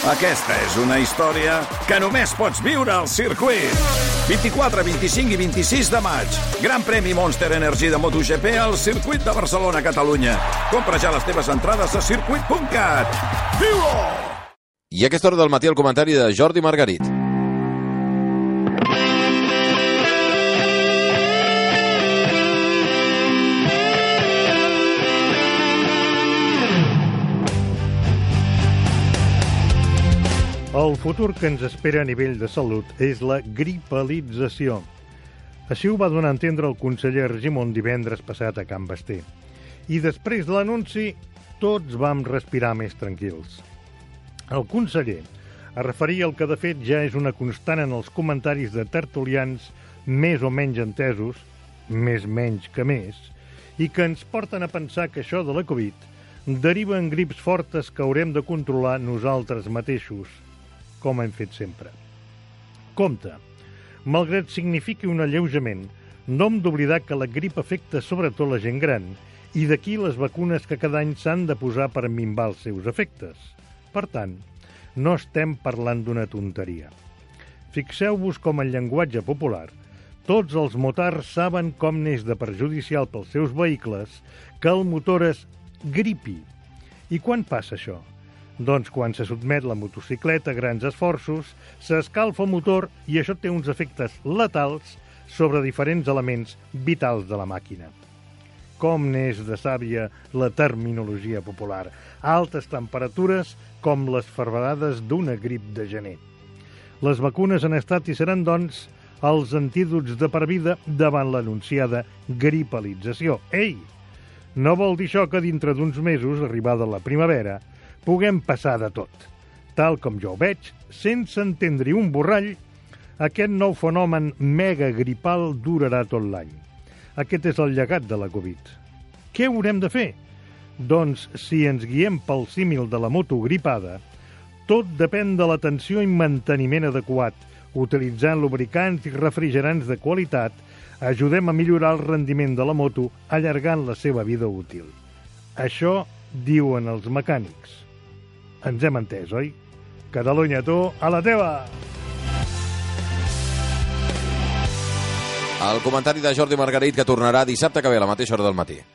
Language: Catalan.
Aquesta és una història que només pots viure al circuit. 24, 25 i 26 de maig. Gran premi Monster Energy de MotoGP al circuit de Barcelona, Catalunya. Compra ja les teves entrades a circuit.cat. Viu-ho! I a aquesta hora del matí el comentari de Jordi Margarit. El futur que ens espera a nivell de salut és la gripalització. Així ho va donar a entendre el conseller Argimon divendres passat a Can Basté. I després de l'anunci, tots vam respirar més tranquils. El conseller es referia al que de fet ja és una constant en els comentaris de tertulians més o menys entesos, més menys que més, i que ens porten a pensar que això de la Covid deriva en grips fortes que haurem de controlar nosaltres mateixos, com hem fet sempre. Compte, malgrat signifiqui un alleujament, no hem d'oblidar que la grip afecta sobretot la gent gran i d'aquí les vacunes que cada any s'han de posar per minvar els seus efectes. Per tant, no estem parlant d'una tonteria. Fixeu-vos com en llenguatge popular, tots els motards saben com n'és de perjudicial pels seus vehicles que el motor es gripi. I quan passa això? Doncs quan se sotmet la motocicleta a grans esforços, s'escalfa el motor i això té uns efectes letals sobre diferents elements vitals de la màquina. Com n'és de sàvia la terminologia popular. Altes temperatures com les fervedades d'una grip de gener. Les vacunes han estat i seran, doncs, els antídots de per vida davant l'anunciada gripalització. Ei! No vol dir això que dintre d'uns mesos, arribada la primavera, puguem passar de tot. Tal com jo ho veig, sense entendre un borrall, aquest nou fenomen megagripal durarà tot l'any. Aquest és el llegat de la Covid. Què haurem de fer? Doncs, si ens guiem pel símil de la moto gripada, tot depèn de l'atenció i manteniment adequat. Utilitzant lubricants i refrigerants de qualitat, ajudem a millorar el rendiment de la moto allargant la seva vida útil. Això diuen els mecànics. Ens hem entès, oi? Catalunya, tu, a la teva! El comentari de Jordi Margarit, que tornarà dissabte que ve a la mateixa hora del matí.